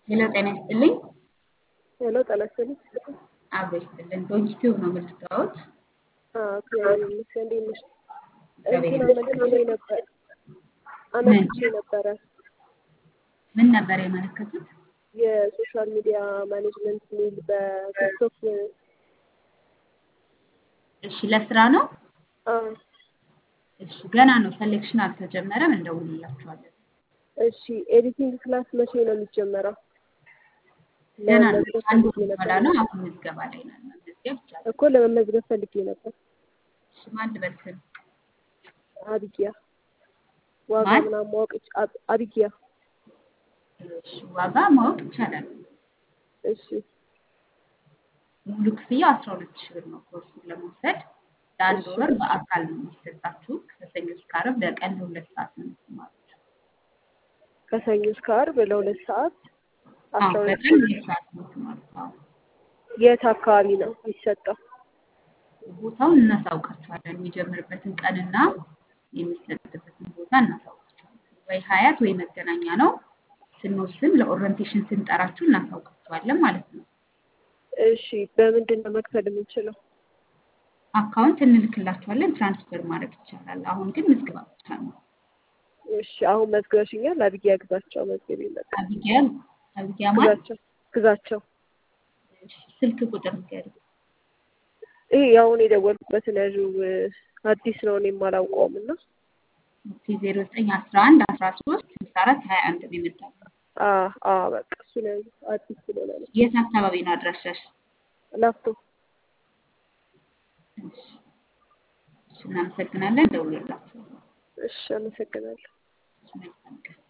ሄሎ ጤና ይስጥልኝ። ሄሎ ጤና ይስጥልኝ። አብሮ ይስጥልን። ዶንኪቲዩብ ነው የምልታወት። እግዚአብሔር ይመስገን። እንዴት ነሽ? እግዚአብሔር እንትን ይመስገን። አመልክቼ ነበረ ምን ነበር የመለከቱት? የሶሻል ሚዲያ ማኔጅመንት ሚል በቲክቶክ እሺ፣ ለስራ ነው። እሺ፣ ገና ነው። ሴሌክሽን አልተጀመረም። እንደውልላችኋለን። እሺ፣ ኤዲቲንግ ክላስ መቼ ነው የሚጀመረው? ገና ነው። ለመመዝገብ አንዱ ፈልጌ በኋላ ነበር ነው። አሁን ምዝገባ ላይ ነን። መመዝገብ ይቻላል። እኮ ለመመዝገብ ፈልጌ ነበር። እሺ፣ ማን ልበል ስም? አቢጊያ ዋጋ ማን? ምናምን ማወቅ አቢጊያ። እሺ፣ ዋጋ ማወቅ ይቻላል። እሺ ሙሉ ክፍያው 12000 ብር ነው። ኮርሱን ለመውሰድ ለአንድ እሺ ወር በአካል ነው የሚሰጣችሁ። ከሰኞ እስከ ዓርብ በቀን ለ2 ሰዓት ነው የምትማሩት። ከሰኞ እስከ ዓርብ ለ2 ሰዓት አዎ፣ 12 በቀን 2 ሰዓት ነው የምትማሩት። አዎ፣ የት አካባቢ ነው የሚሰጠው? ቦታውን እናሳውቃችኋለን። የሚጀምርበትን ቀንና የሚሰጥበትን ቦታ እናሳውቃችኋለን። ወይ ሀያት ወይ መገናኛ ነው። ስንወስን ለኦሪየንቴሽን ስንጠራችሁ እናሳውቃችኋለን ማለት ነው። እሺ በምንድን ነው መክፈል የምንችለው? አካውንት እንልክላችኋለን። ትራንስፈር ማድረግ ይቻላል። አሁን ግን ምዝገባ ብቻ ነው። እሺ አሁን መዝግበሽኛል። አቢጊያ ግዛቸው መዝገብ ይመጣ አቢጊያ ማለት ግዛቸው እሺ፣ ስልክ ቁጥር ንገሪኝ። ይሄ አሁን የደወልኩበትን ያዥው አዲስ ነው እኔም አላውቀውም እና 0911 13 64 21 ነው የመጣው። በቃ እሱ ነው አዲስ ስለሆነ ነው። የት አካባቢ ነው አድራሻሽ? ላፍቶ። እሺ፣ እናመሰግናለን። ደውልላችሁ። እሺ አመሰግናለሁ። መልካም ቀን።